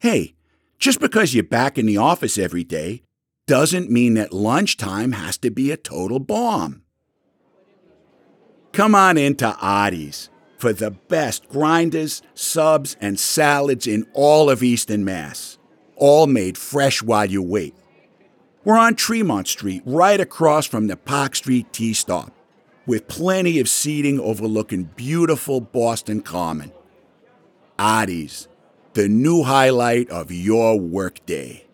Hey, just because you're back in the office every day doesn't mean that lunchtime has to be a total bomb. Come on into Artie's for the best grinders, subs, and salads in all of Eastern Mass, all made fresh while you wait. We're on Tremont Street, right across from the Park Street T-Stop, with plenty of seating overlooking beautiful Boston Common. Artie's, the new highlight of your workday.